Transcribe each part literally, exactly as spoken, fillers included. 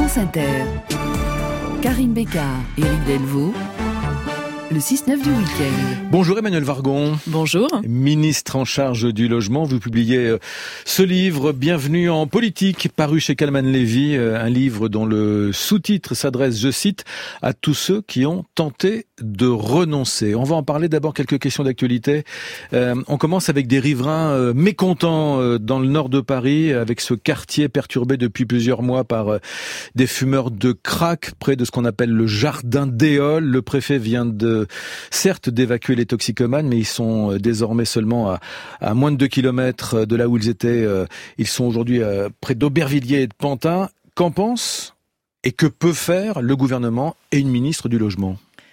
France Inter. Karine Bécard, Éric Delvaux. Le six neuf du week-end. Bonjour Emmanuelle Vargon. Bonjour. Ministre en charge du logement, vous publiez ce livre, Bienvenue en politique, paru chez Calman Levy, un livre dont le sous-titre s'adresse, je cite, à tous ceux qui ont tenté de renoncer. On va en parler, d'abord quelques questions d'actualité. Euh, on commence avec des riverains euh, mécontents euh, dans le nord de Paris, avec ce quartier perturbé depuis plusieurs mois par euh, des fumeurs de crack près de ce qu'on appelle le jardin d'Éole. Le préfet vient de certes d'évacuer les toxicomanes, mais ils sont désormais seulement à, à moins de deux kilomètres de là où ils étaient. Ils sont aujourd'hui près d'Aubervilliers et de Pantin. Qu'en pense et que peut faire le gouvernement et une ministre du logement ?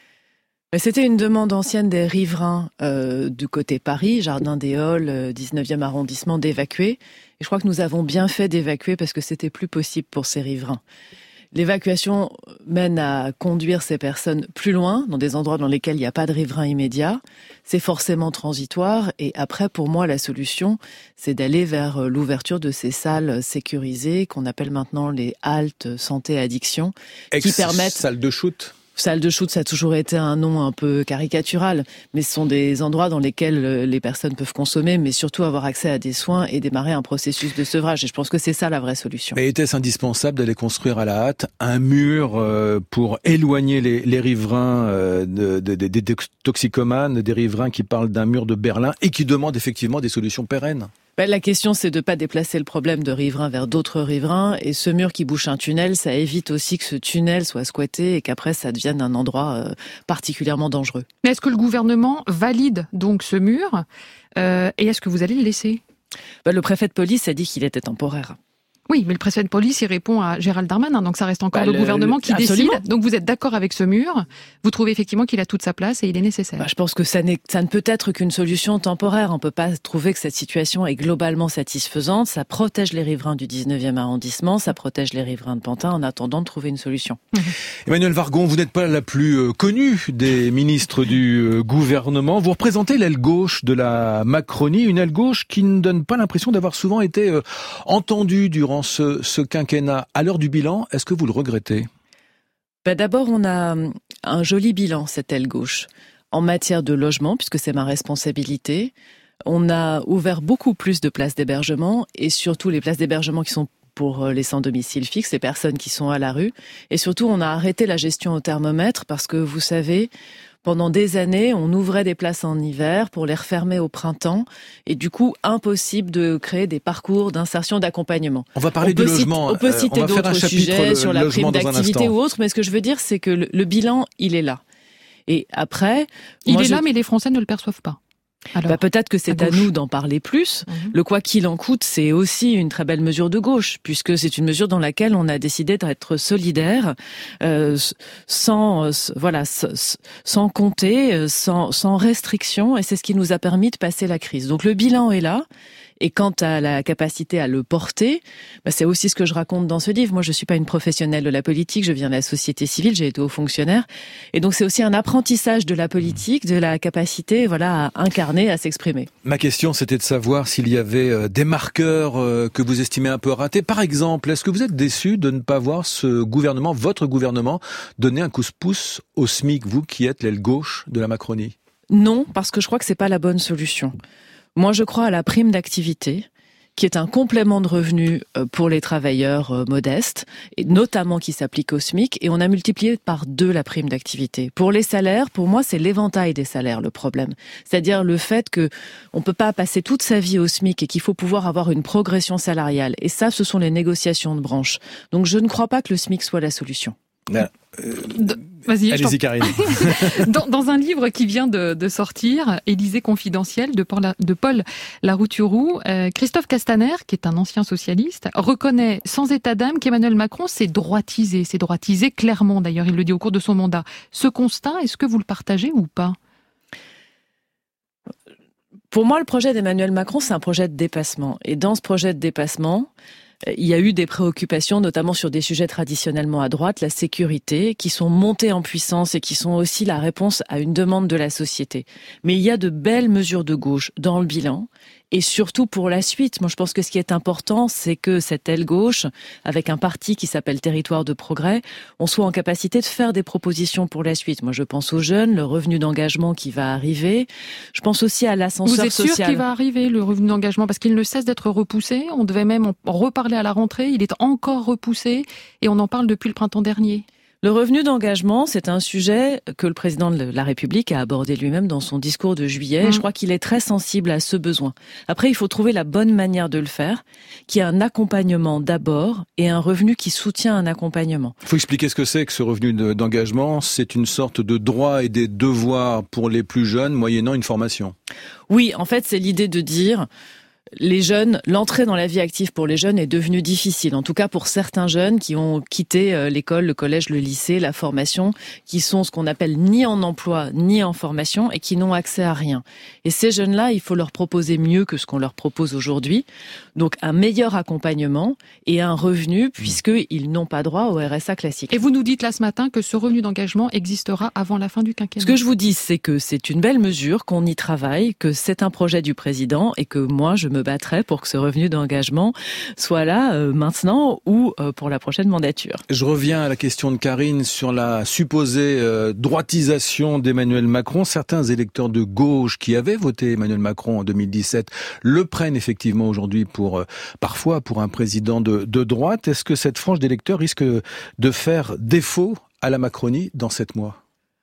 C'était une demande ancienne des riverains euh, du côté Paris, Jardin d'Éole, dix-neuvième arrondissement, d'évacuer. Et je crois que nous avons bien fait d'évacuer parce que c'était plus possible pour ces riverains. L'évacuation mène à conduire ces personnes plus loin, dans des endroits dans lesquels il n'y a pas de riverains immédiats. C'est forcément transitoire. Et après, pour moi, la solution, c'est d'aller vers l'ouverture de ces salles sécurisées, qu'on appelle maintenant les haltes santé addiction, qui permettent... Salles de shoot. Salle de shoot, ça a toujours été un nom un peu caricatural, mais ce sont des endroits dans lesquels les personnes peuvent consommer, mais surtout avoir accès à des soins et démarrer un processus de sevrage. Et je pense que c'est ça la vraie solution. Mais était-ce indispensable d'aller construire à la hâte un mur pour éloigner les, les riverains de, de, de, des toxicomanes, des riverains qui parlent d'un mur de Berlin et qui demandent effectivement des solutions pérennes ? Ben, la question, c'est de ne pas déplacer le problème de riverains vers d'autres riverains. Et ce mur qui bouche un tunnel, ça évite aussi que ce tunnel soit squatté et qu'après, ça devienne un endroit euh, particulièrement dangereux. Mais est-ce que le gouvernement valide donc ce mur euh, et est-ce que vous allez le laisser ? Ben, le préfet de police a dit qu'il était temporaire. Oui, mais le préfet de police, il répond à Gérald Darmanin, donc ça reste encore bah, le, le gouvernement qui absolument. décide. Donc vous êtes d'accord avec ce mur, vous trouvez effectivement qu'il a toute sa place et il est nécessaire. Bah, je pense que ça, n'est, ça ne peut être qu'une solution temporaire. On ne peut pas trouver que cette situation est globalement satisfaisante. Ça protège les riverains du dix-neuvième arrondissement, ça protège les riverains de Pantin en attendant de trouver une solution. Mmh. Emmanuelle Vargon, vous n'êtes pas la plus connue des ministres du gouvernement. Vous représentez l'aile gauche de la Macronie, une aile gauche qui ne donne pas l'impression d'avoir souvent été entendue durant Ce, ce quinquennat. À l'heure du bilan, est-ce que vous le regrettez ? Ben d'abord, on a un joli bilan, cette aile gauche, en matière de logement, puisque c'est ma responsabilité. On a ouvert beaucoup plus de places d'hébergement, et surtout les places d'hébergement qui sont pour les sans-domicile fixe, les personnes qui sont à la rue. Et surtout, on a arrêté la gestion au thermomètre, parce que vous savez... Pendant des années, on ouvrait des places en hiver pour les refermer au printemps et du coup, impossible de créer des parcours d'insertion, d'accompagnement. On va parler on du citer, logement. On peut citer euh, d'autres sujets sur la prime d'activité ou autre, mais ce que je veux dire, c'est que le, le bilan, il est là. Et après... Il moi, est je... là, mais les Français ne le perçoivent pas. Alors, bah peut-être que c'est à, à nous d'en parler plus. Mmh. Le quoi qu'il en coûte, c'est aussi une très belle mesure de gauche, puisque c'est une mesure dans laquelle on a décidé d'être solidaire, euh, sans euh, voilà, sans, sans compter, sans, sans restriction, et c'est ce qui nous a permis de passer la crise. Donc le bilan est là. Et quant à la capacité à le porter, bah c'est aussi ce que je raconte dans ce livre. Moi, je suis pas une professionnelle de la politique, je viens de la société civile, j'ai été haut fonctionnaire. Et donc, c'est aussi un apprentissage de la politique, de la capacité, voilà, à incarner, à s'exprimer. Ma question, c'était de savoir s'il y avait des marqueurs que vous estimez un peu ratés. Par exemple, est-ce que vous êtes déçu de ne pas voir ce gouvernement, votre gouvernement, donner un coup de pouce au SMIC, vous qui êtes l'aile gauche de la Macronie ? Non, parce que je crois que c'est pas la bonne solution. Moi, je crois à la prime d'activité, qui est un complément de revenus pour les travailleurs modestes, et notamment qui s'applique au SMIC, et on a multiplié par deux la prime d'activité. Pour les salaires, pour moi, c'est l'éventail des salaires le problème. C'est-à-dire le fait que on peut pas passer toute sa vie au SMIC et qu'il faut pouvoir avoir une progression salariale. Et ça, ce sont les négociations de branche. Donc, je ne crois pas que le SMIC soit la solution. Là, euh, Vas-y, allez-y, Karine. dans, dans un livre qui vient de, de sortir, Élysée confidentielle, de Paul, de Paul Larouturou, euh, Christophe Castaner, qui est un ancien socialiste, reconnaît sans état d'âme qu'Emmanuel Macron s'est droitisé, s'est droitisé clairement d'ailleurs, il le dit au cours de son mandat. Ce constat, est-ce que vous le partagez ou pas ? Pour moi, le projet d'Emmanuel Macron, c'est un projet de dépassement. Et dans ce projet de dépassement, il y a eu des préoccupations, notamment sur des sujets traditionnellement à droite, la sécurité, qui sont montées en puissance et qui sont aussi la réponse à une demande de la société. Mais il y a de belles mesures de gauche dans le bilan et surtout pour la suite. Moi, je pense que ce qui est important, c'est que cette aile gauche, avec un parti qui s'appelle Territoire de Progrès, on soit en capacité de faire des propositions pour la suite. Moi, je pense aux jeunes, le revenu d'engagement qui va arriver. Je pense aussi à l'ascenseur social. Vous êtes sûr qu'il va arriver, le revenu d'engagement? Parce qu'il ne cesse d'être repoussé. On devait même en reparler à la rentrée. Il est encore repoussé et on en parle depuis le printemps dernier. Le revenu d'engagement, c'est un sujet que le président de la République a abordé lui-même dans son discours de juillet. Mmh. Je crois qu'il est très sensible à ce besoin. Après, il faut trouver la bonne manière de le faire, qui est un accompagnement d'abord et un revenu qui soutient un accompagnement. Il faut expliquer ce que c'est que ce revenu d'engagement. C'est une sorte de droit et des devoirs pour les plus jeunes, moyennant une formation. Oui, en fait, c'est l'idée de dire... Les jeunes, l'entrée dans la vie active pour les jeunes est devenue difficile. En tout cas pour certains jeunes qui ont quitté l'école, le collège, le lycée, la formation, qui sont ce qu'on appelle ni en emploi, ni en formation et qui n'ont accès à rien. Et ces jeunes-là, il faut leur proposer mieux que ce qu'on leur propose aujourd'hui. Donc un meilleur accompagnement et un revenu puisqu'ils n'ont pas droit au R S A classique. Et vous nous dites là ce matin que ce revenu d'engagement existera avant la fin du quinquennat. Ce que je vous dis, c'est que c'est une belle mesure, qu'on y travaille, que c'est un projet du président et que moi, je me battrai pour que ce revenu d'engagement soit là euh, maintenant ou euh, pour la prochaine mandature. Je reviens à la question de Karine sur la supposée euh, droitisation d'Emmanuel Macron. Certains électeurs de gauche qui avaient voté Emmanuel Macron en deux mille dix-sept le prennent effectivement aujourd'hui pour euh, parfois pour un président de, de droite. Est-ce que cette frange d'électeurs risque de faire défaut à la Macronie dans sept mois ?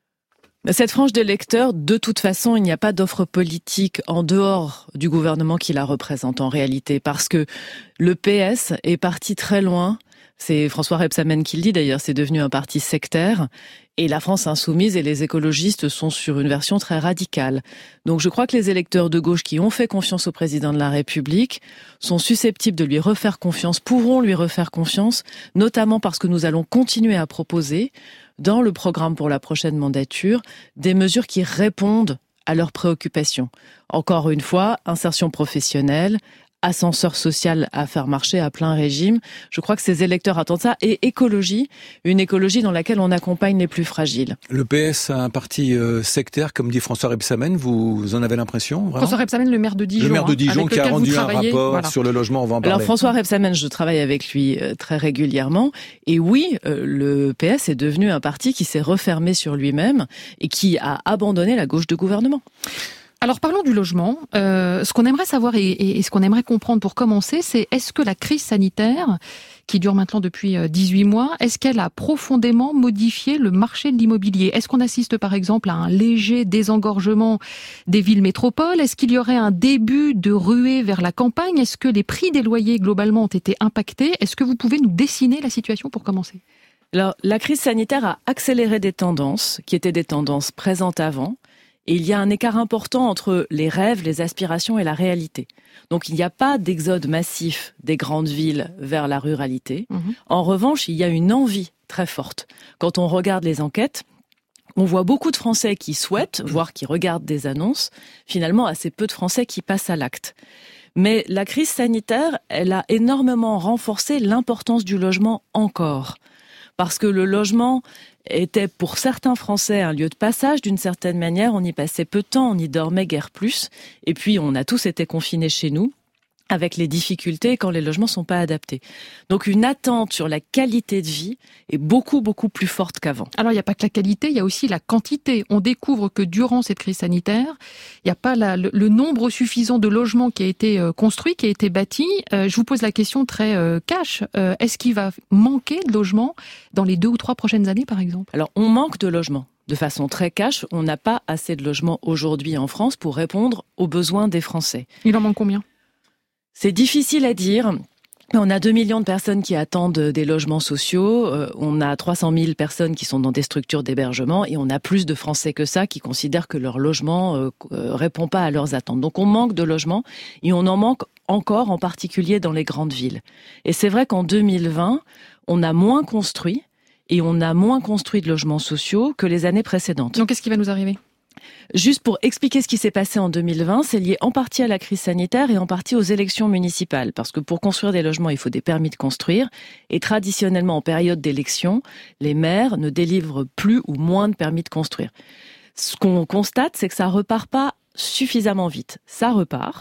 Cette frange d'électeurs, de toute façon, il n'y a pas d'offre politique en dehors du gouvernement qui la représente en réalité, parce que le P S est parti très loin. C'est François Rebsamen qui le dit d'ailleurs, c'est devenu un parti sectaire. Et la France insoumise et les écologistes sont sur une version très radicale. Donc je crois que les électeurs de gauche qui ont fait confiance au président de la République sont susceptibles de lui refaire confiance, pourront lui refaire confiance, notamment parce que nous allons continuer à proposer, dans le programme pour la prochaine mandature, des mesures qui répondent à leurs préoccupations. Encore une fois, insertion professionnelle, ascenseur social à faire marcher à plein régime. Je crois que ces électeurs attendent ça. Et écologie, une écologie dans laquelle on accompagne les plus fragiles. Le P S a un parti euh, sectaire, comme dit François Rebsamen. Vous en avez l'impression, vraiment ? François Rebsamen, le maire de Dijon. Le maire de Dijon hein, qui a rendu un rapport voilà. sur le logement, on va en parler. Alors François Rebsamen, je travaille avec lui euh, très régulièrement. Et oui, euh, le P S est devenu un parti qui s'est refermé sur lui-même et qui a abandonné la gauche de gouvernement. Alors parlons du logement. Euh, ce qu'on aimerait savoir et, et, et ce qu'on aimerait comprendre pour commencer, c'est est-ce que la crise sanitaire, qui dure maintenant depuis dix-huit mois, est-ce qu'elle a profondément modifié le marché de l'immobilier ? Est-ce qu'on assiste par exemple à un léger désengorgement des villes métropoles ? Est-ce qu'il y aurait un début de ruée vers la campagne ? Est-ce que les prix des loyers globalement ont été impactés ? Est-ce que vous pouvez nous dessiner la situation pour commencer ? Alors, la crise sanitaire a accéléré des tendances qui étaient des tendances présentes avant. Et il y a un écart important entre les rêves, les aspirations et la réalité. Donc il n'y a pas d'exode massif des grandes villes vers la ruralité. Mmh. En revanche, il y a une envie très forte. Quand on regarde les enquêtes, on voit beaucoup de Français qui souhaitent, voire qui regardent des annonces, finalement assez peu de Français qui passent à l'acte. Mais la crise sanitaire, elle a énormément renforcé l'importance du logement encore. Parce que le logement était pour certains Français un lieu de passage d'une certaine manière. On y passait peu de temps, on y dormait guère plus. Et puis on a tous été confinés chez nous, avec les difficultés quand les logements sont pas adaptés. Donc une attente sur la qualité de vie est beaucoup, beaucoup plus forte qu'avant. Alors il n'y a pas que la qualité, il y a aussi la quantité. On découvre que durant cette crise sanitaire, il n'y a pas la, le, le nombre suffisant de logements qui a été euh, construit, qui a été bâti. Euh, je vous pose la question très euh, cash. Euh, est-ce qu'il va manquer de logements dans les deux ou trois prochaines années, par exemple ? Alors on manque de logements. De façon très cash, on n'a pas assez de logements aujourd'hui en France pour répondre aux besoins des Français. Il en manque combien ? C'est difficile à dire. On a deux millions de personnes qui attendent des logements sociaux, euh, on a trois cent mille personnes qui sont dans des structures d'hébergement et on a plus de Français que ça qui considèrent que leur logement euh, euh, répond pas à leurs attentes. Donc on manque de logements et on en manque encore, en particulier dans les grandes villes. Et c'est vrai qu'en deux mille vingt, on a moins construit et on a moins construit de logements sociaux que les années précédentes. Donc qu'est-ce qui va nous arriver ? Juste pour expliquer ce qui s'est passé en deux mille vingt, c'est lié en partie à la crise sanitaire et en partie aux élections municipales. Parce que pour construire des logements, il faut des permis de construire. Et traditionnellement, en période d'élection, les maires ne délivrent plus ou moins de permis de construire. Ce qu'on constate, c'est que ça repart pas suffisamment vite. Ça repart,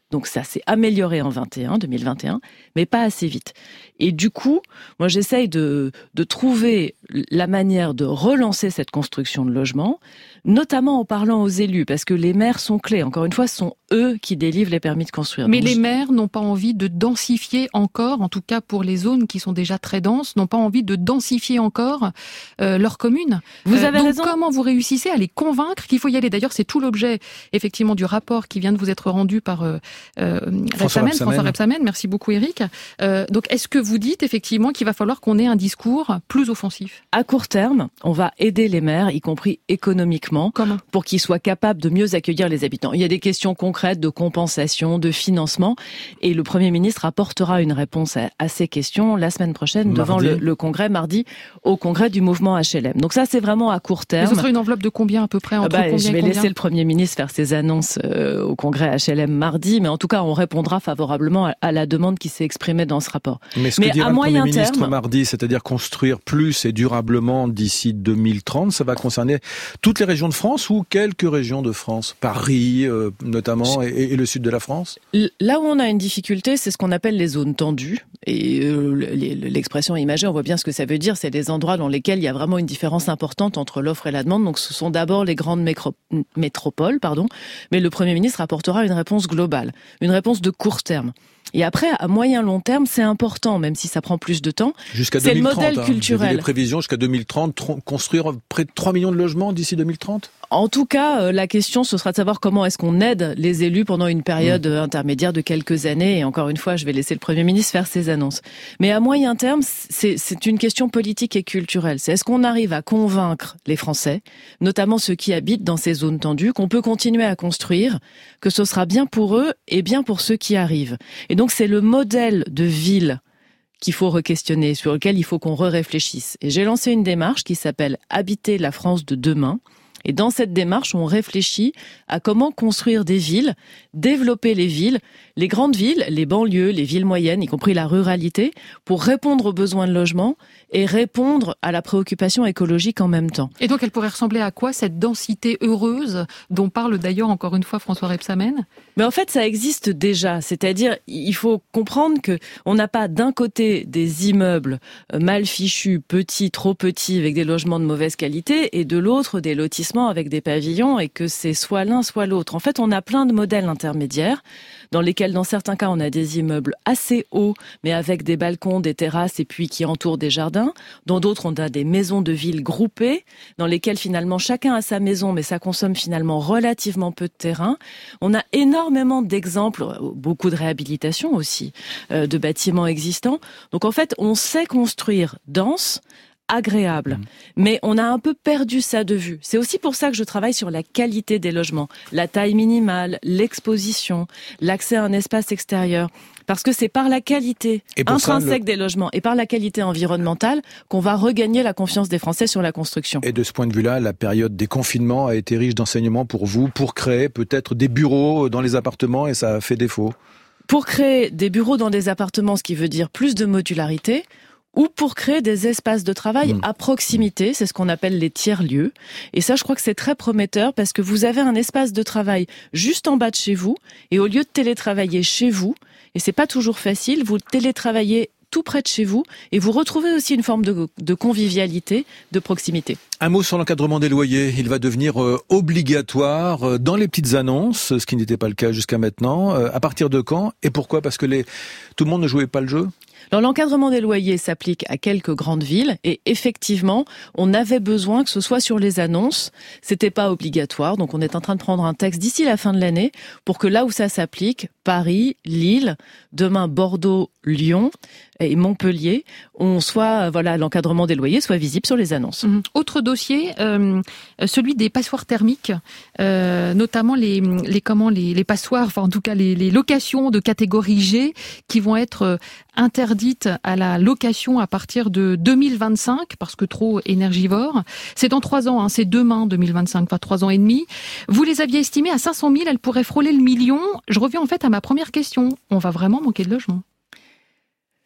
Donc ça s'est amélioré en vingt et un, deux mille vingt et un, mais pas assez vite. Et du coup, moi j'essaye de, de trouver la manière de relancer cette construction de logements, notamment en parlant aux élus, parce que les maires sont clés. Encore une fois, ce sont eux qui délivrent les permis de construire. Mais Donc, les je... maires n'ont pas envie de densifier encore, en tout cas pour les zones qui sont déjà très denses, n'ont pas envie de densifier encore euh, leurs communes. Vous avez euh, donc raison. Comment vous réussissez à les convaincre qu'il faut y aller? D'ailleurs, c'est tout l'objet effectivement du rapport qui vient de vous être rendu par euh, euh, François Rebsamen, François Rebsamen. Merci beaucoup Éric. Euh, donc est-ce que vous dites effectivement qu'il va falloir qu'on ait un discours plus offensif? À court terme, on va aider les maires, y compris économiquement, Comment? pour qu'ils soient capables de mieux accueillir les habitants. Il y a des questions concrètes de compensation, de financement, et le Premier ministre apportera une réponse à, à ces questions la semaine prochaine Mardi. devant le, le Congrès, mardi, au Congrès du mouvement H L M. Donc ça, c'est vraiment à court terme. Mais ce sera une enveloppe de combien à peu près, entre Ah bah, combien je et vais combien? laisser le Premier ministre faire ses annonces euh, au Congrès H L M mardi, mais en tout cas, on répondra favorablement à, à la demande qui s'est exprimée dans ce rapport. Mais ce Mais que dira à le moyen Premier ministre terme- mardi, c'est-à-dire construire plus et durablement d'ici deux mille trente, ça va concerner toutes les régions de France ou quelques régions de France? Paris, euh, notamment, et, et le sud de la France? Là où on a une difficulté, c'est ce qu'on appelle les zones tendues. Et euh, l'expression imagée, on voit bien ce que ça veut dire. C'est des endroits dans lesquels il y a vraiment une différence importante entre l'offre et la demande. Donc ce sont d'abord les grandes mécro- métropoles, pardon. Mais le Premier ministre apportera une réponse globale, une réponse de court terme. Et après, à moyen long terme, c'est important, même si ça prend plus de temps. Jusqu'à C'est deux mille trente, le modèle hein. culturel. J'ai vu les prévisions jusqu'à deux mille trente, tr- construire près de trois millions de logements d'ici deux mille trente? En tout cas, euh, la question, ce sera de savoir comment est-ce qu'on aide les élus pendant une période mmh. intermédiaire de quelques années. Et encore une fois, je vais laisser le Premier ministre faire ses annonces. Mais à moyen terme, c'est, c'est une question politique et culturelle. C'est est-ce qu'on arrive à convaincre les Français, notamment ceux qui habitent dans ces zones tendues, qu'on peut continuer à construire, que ce sera bien pour eux et bien pour ceux qui arrivent. Et donc, c'est le modèle de ville qu'il faut re-questionner, sur lequel il faut qu'on re-réfléchisse. Et j'ai lancé une démarche qui s'appelle « Habiter la France de demain ». Et dans cette démarche, on réfléchit à comment construire des villes, développer les villes, les grandes villes, les banlieues, les villes moyennes, y compris la ruralité, pour répondre aux besoins de logement et répondre à la préoccupation écologique en même temps. Et donc, elle pourrait ressembler à quoi, cette densité heureuse dont parle d'ailleurs encore une fois François Rebsamen? Mais en fait, ça existe déjà. C'est-à-dire, il faut comprendre que on n'a pas d'un côté des immeubles mal fichus, petits, trop petits, avec des logements de mauvaise qualité, et de l'autre des lotissements avec des pavillons, et que c'est soit l'un, soit l'autre. En fait, on a plein de modèles intermédiaires, dans lesquels, dans certains cas, on a des immeubles assez hauts, mais avec des balcons, des terrasses, et puis qui entourent des jardins. Dans d'autres, on a des maisons de ville groupées, dans lesquelles, finalement, chacun a sa maison, mais ça consomme finalement relativement peu de terrain. On a énormément d'exemples, beaucoup de réhabilitation aussi, euh, de bâtiments existants. Donc, en fait, on sait construire dense, agréable. Mmh. Mais on a un peu perdu ça de vue. C'est aussi pour ça que je travaille sur la qualité des logements, la taille minimale, l'exposition, l'accès à un espace extérieur. Parce que c'est par la qualité intrinsèque ça, le... des logements et par la qualité environnementale qu'on va regagner la confiance des Français sur la construction. Et de ce point de vue-là, la période des confinements a été riche d'enseignements pour vous, pour créer peut-être des bureaux dans les appartements, et ça a fait défaut. Pour créer des bureaux dans des appartements, ce qui veut dire plus de modularité, ou pour créer des espaces de travail mmh. à proximité, c'est ce qu'on appelle les tiers-lieux. Et ça, je crois que c'est très prometteur parce que vous avez un espace de travail juste en bas de chez vous, et au lieu de télétravailler chez vous, et c'est pas toujours facile, vous télétravaillez tout près de chez vous, et vous retrouvez aussi une forme de, de convivialité, de proximité. Un mot sur l'encadrement des loyers. Il va devenir euh, obligatoire euh, dans les petites annonces, ce qui n'était pas le cas jusqu'à maintenant. Euh, à partir de quand et pourquoi? Parce que les... tout le monde ne jouait pas le jeu? Alors, l'encadrement des loyers s'applique à quelques grandes villes et effectivement, on avait besoin que ce soit sur les annonces. C'était pas obligatoire, donc on est en train de prendre un texte d'ici la fin de l'année pour que là où ça s'applique, Paris, Lille, demain Bordeaux, Lyon et Montpellier, on soit voilà l'encadrement des loyers soit visible sur les annonces. Mmh. Autre dossier, euh, celui des passoires thermiques, euh, notamment les les comment les, les passoires, enfin en tout cas les, les locations de catégorie G qui vont être interdites à la location à partir de deux mille vingt-cinq parce que trop énergivores. C'est dans trois ans, hein, c'est demain deux mille vingt-cinq, pas trois ans et demi. Vous les aviez estimées à cinq cent mille, elles pourraient frôler le million. Je reviens en fait à ma première question. On va vraiment manquer de logements?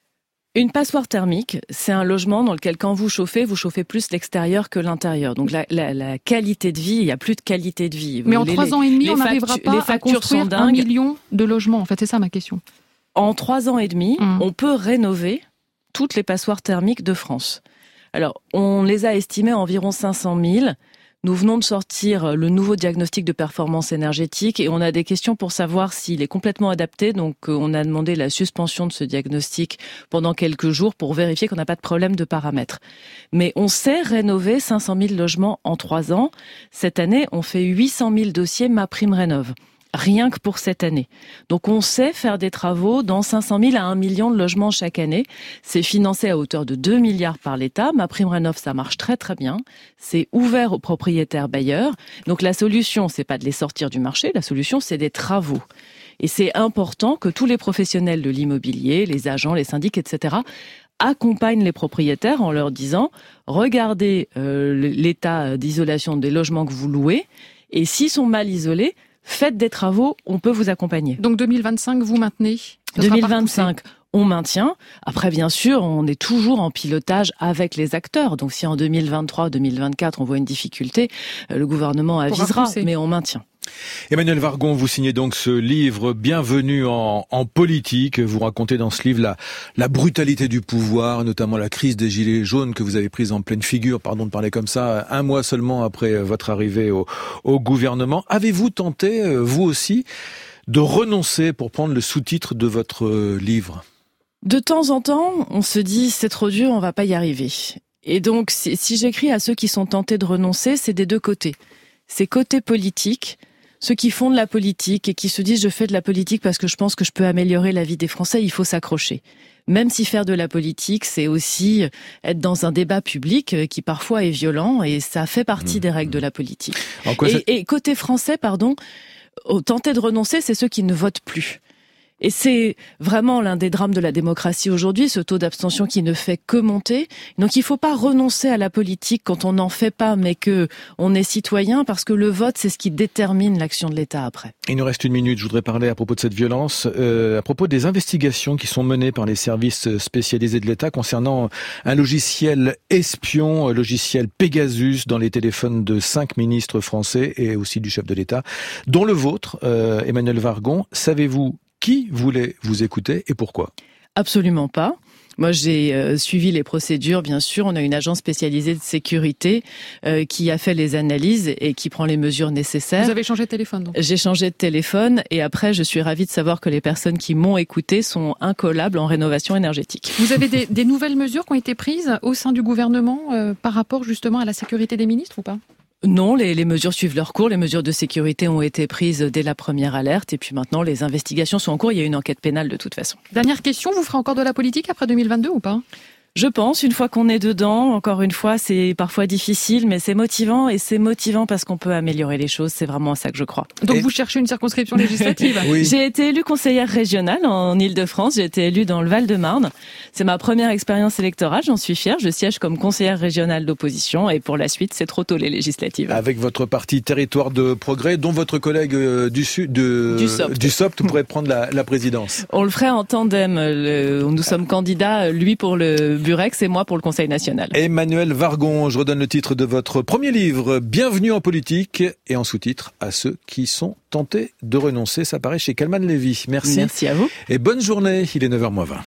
Une passoire thermique, c'est un logement dans lequel quand vous chauffez, vous chauffez plus l'extérieur que l'intérieur. Donc la, la, la qualité de vie, il n'y a plus de qualité de vie. Mais en les, trois ans et demi, on n'arrivera factu- pas à construire un million de logements. En fait, c'est ça ma question. En trois ans et demi, mmh. on peut rénover toutes les passoires thermiques de France. Alors, on les a estimées à environ cinq cent mille. Nous venons de sortir le nouveau diagnostic de performance énergétique et on a des questions pour savoir s'il est complètement adapté. Donc, on a demandé la suspension de ce diagnostic pendant quelques jours pour vérifier qu'on n'a pas de problème de paramètres. Mais on sait rénover cinq cent mille logements en trois ans. Cette année, on fait huit cent mille dossiers MaPrimeRénov'. Rien que pour cette année. Donc on sait faire des travaux dans cinq cent mille à un million de logements chaque année. C'est financé à hauteur de deux milliards par l'État. MaPrimeRénov', ça marche très très bien. C'est ouvert aux propriétaires bailleurs. Donc la solution, c'est pas de les sortir du marché, la solution, c'est des travaux. Et c'est important que tous les professionnels de l'immobilier, les agents, les syndics, et cetera, accompagnent les propriétaires en leur disant « Regardez euh, l'état d'isolation des logements que vous louez, et s'ils sont mal isolés, faites des travaux, on peut vous accompagner. » Donc deux mille vingt-cinq, vous maintenez ? deux mille vingt-cinq, on maintient. Après, bien sûr, on est toujours en pilotage avec les acteurs. Donc si en deux mille vingt-trois, deux mille vingt-quatre, on voit une difficulté, le gouvernement avisera, mais on maintient. Emmanuelle Wargon, vous signez donc ce livre « Bienvenue en, en politique ». Vous racontez dans ce livre la, la brutalité du pouvoir, notamment la crise des Gilets jaunes que vous avez prise en pleine figure, pardon de parler comme ça, un mois seulement après votre arrivée au, au gouvernement. Avez-vous tenté, vous aussi, de renoncer pour prendre le sous-titre de votre livre ? De temps en temps, on se dit « c'est trop dur, on va pas y arriver ». Et donc, si, si j'écris à ceux qui sont tentés de renoncer, c'est des deux côtés. C'est côté politique, ceux qui font de la politique et qui se disent « je fais de la politique parce que je pense que je peux améliorer la vie des Français », il faut s'accrocher. Même si faire de la politique, c'est aussi être dans un débat public qui parfois est violent et ça fait partie mmh. des règles de la politique. Et, et côté français, pardon, tenter de renoncer, c'est ceux qui ne votent plus. Et c'est vraiment l'un des drames de la démocratie aujourd'hui, ce taux d'abstention qui ne fait que monter. Donc il ne faut pas renoncer à la politique quand on n'en fait pas, mais que on est citoyen, parce que le vote, c'est ce qui détermine l'action de l'État après. Il nous reste une minute, je voudrais parler à propos de cette violence, euh, à propos des investigations qui sont menées par les services spécialisés de l'État concernant un logiciel espion, un logiciel Pegasus dans les téléphones de cinq ministres français et aussi du chef de l'État, dont le vôtre, euh, Emmanuelle Wargon. Savez-vous qui voulait vous écouter et pourquoi ? Absolument pas. Moi, j'ai euh, suivi les procédures, bien sûr. On a une agence spécialisée de sécurité euh, qui a fait les analyses et qui prend les mesures nécessaires. Vous avez changé de téléphone, donc ? J'ai changé de téléphone et après, je suis ravie de savoir que les personnes qui m'ont écouté sont incollables en rénovation énergétique. Vous avez des, des nouvelles mesures qui ont été prises au sein du gouvernement euh, par rapport justement à la sécurité des ministres ou pas ? Non, les, les mesures suivent leur cours. Les mesures de sécurité ont été prises dès la première alerte. Et puis maintenant, les investigations sont en cours. Il y a une enquête pénale de toute façon. Dernière question, vous ferez encore de la politique après deux mille vingt-deux ou pas ? Je pense, une fois qu'on est dedans, encore une fois, c'est parfois difficile, mais c'est motivant. Et c'est motivant parce qu'on peut améliorer les choses. C'est vraiment à ça que je crois. Donc et... vous cherchez une circonscription législative ? Oui. J'ai été élue conseillère régionale en Ile-de-France. J'ai été élue dans le Val-de-Marne. C'est ma première expérience électorale. J'en suis fière. Je siège comme conseillère régionale d'opposition. Et pour la suite, c'est trop tôt les législatives. Avec votre parti Territoire de Progrès, dont votre collègue euh, du Sud, de, du S O P, du S O P pourrait prendre la, la présidence. On le ferait en tandem. Le, nous sommes candidats, lui pour le Burex et moi pour le Conseil national. Emmanuelle Wargon, je redonne le titre de votre premier livre, Bienvenue en politique, et en sous-titre à ceux qui sont tentés de renoncer. Ça paraît chez Calman Lévy. Merci. Merci à vous. Et bonne journée, il est neuf heures moins vingt.